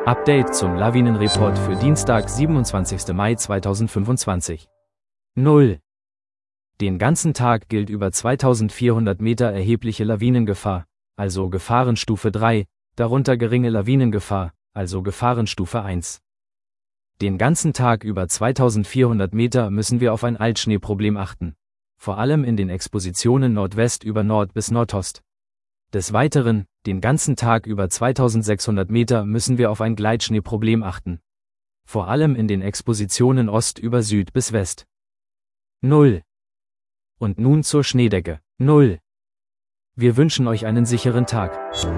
Update zum Lawinenreport für Dienstag, 27. Mai 2025. 0. Den ganzen Tag gilt über 2400 Meter erhebliche Lawinengefahr, also Gefahrenstufe 3, darunter geringe Lawinengefahr, also Gefahrenstufe 1. Den ganzen Tag über 2400 Meter müssen wir auf ein Altschneeproblem achten, vor allem in den Expositionen Nordwest über Nord bis Nordost. Des Weiteren, den ganzen Tag über 2600 Meter müssen wir auf ein Gleitschneeproblem achten, vor allem in den Expositionen Ost über Süd bis West. 0. Und nun zur Schneedecke. 0. Wir wünschen euch einen sicheren Tag.